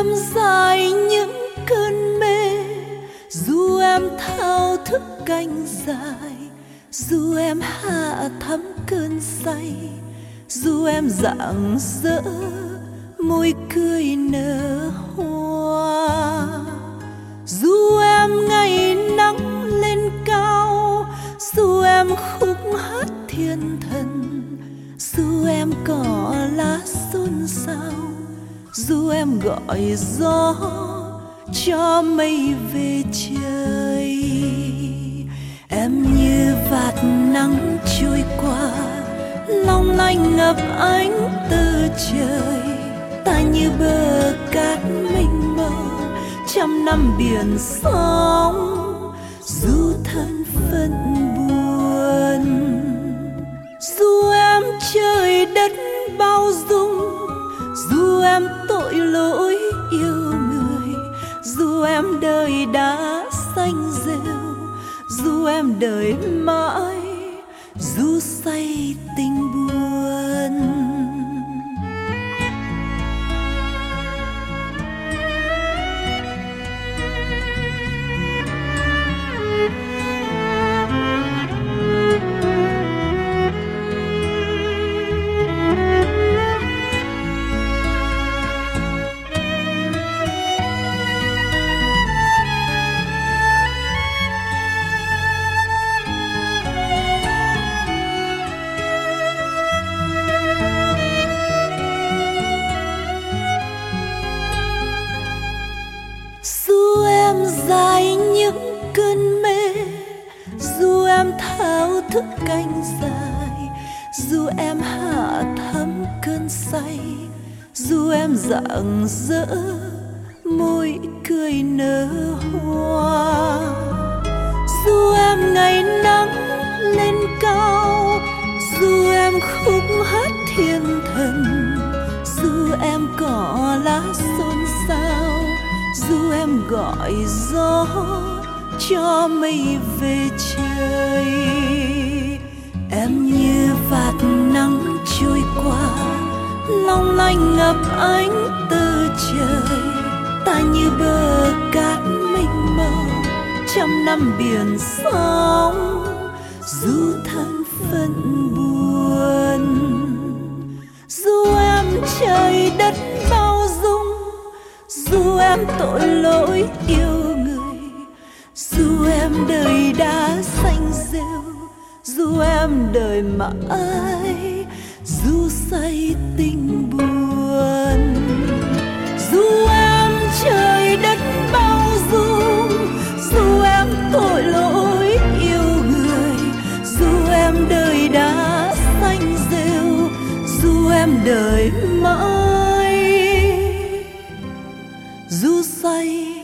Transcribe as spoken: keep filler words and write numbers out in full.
dài những cơn mê, dù em thao thức cánh dài, dù em hạ thắm cơn say, dù em rạng rỡ môi cười nở hoa, dù em ngày nắng lên cao, dù em khúc hát thiên thần, dù em cỏ lá xôn xao, dù em gọi gió cho mây về trời. Em như vạt nắng trôi qua, long lanh ngập ánh từ trời. Ta như bờ cát mênh mông, trăm năm biển sóng dù thân phận buồn. Dù em trời đất bao dung, dù em tội lỗi yêu người, dù em đời đã xanh rêu, dù em đời mãi dù say tình buồn. Dù em dài những cơn mê, dù em thao thức cánh dài, dù em hạ thắm cơn say, dù em rạng rỡ môi cười nở hoa, dù em ngày nắng lên cao, dù em khúc hát thiên thần, dù em cỏ lá xôn xao, dù em gọi gió cho mây về trời. Em như vạt nắng trôi qua, long lanh ngập ánh từ trời. Ta như bờ cát mênh mông, trăm năm biển sóng dù thân phận buồn. Dù em trời đất bao dung, dù em tội lỗi yêu người, dù em đời đã xanh rêu, dù em đời mãi dù say tình buồn. Dù em trời đất bao dung, dù em tội lỗi yêu người, dù em đời đã xanh rêu, dù em đời mãi dù say